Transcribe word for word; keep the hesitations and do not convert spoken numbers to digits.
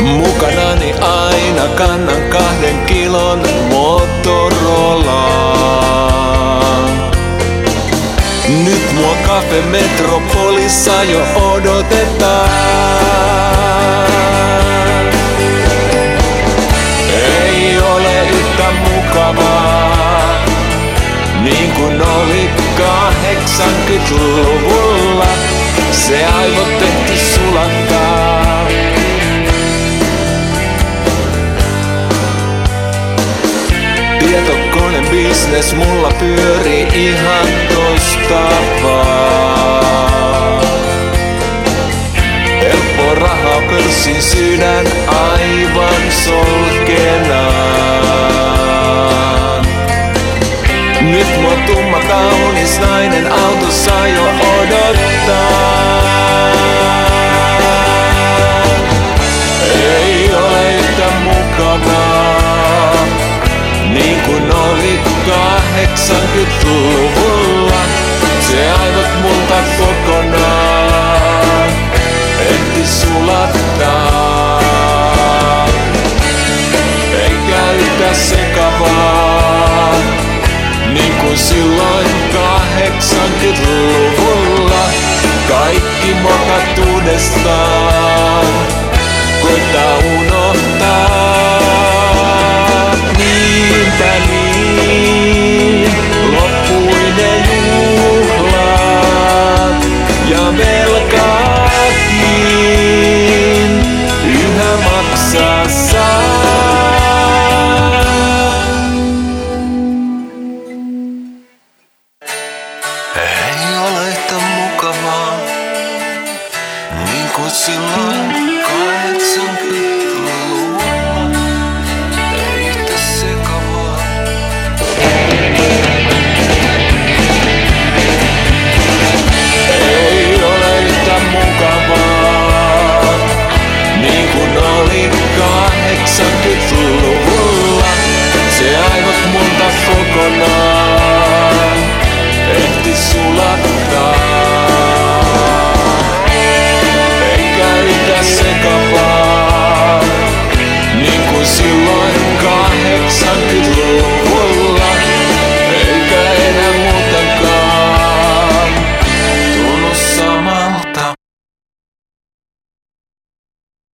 Mukanani aina kannan kahden kilon Motorolaa. Nyt mua Cafe Metropolissa jo odotetaan. Ei ole yhtä mukavaa, niin kuin oli kahdeksankymmentäluvulla. Se aivot tehty sulattaa. Tietokoneen business mulla pyörii ihan tosta vaan. Helppo rahaa pörssin sydän aivan solkenaan. Nyt mua tumma kaunis nainen autossa jo odottaa. Ei ole yhtä mukavaa, niin kuin oli kahdeksankymmentäluvulla. Se aivot multa kokonaan ehti sulattaa. Eikä yhtä sekavaa, niin kuin silloin kahdeksankymmentäluvulla. Kaikki mokat uudestaan, koittaa unohtaa. Niinpä niin, loppui ne juhlat ja velkaakin. Yhä maksaa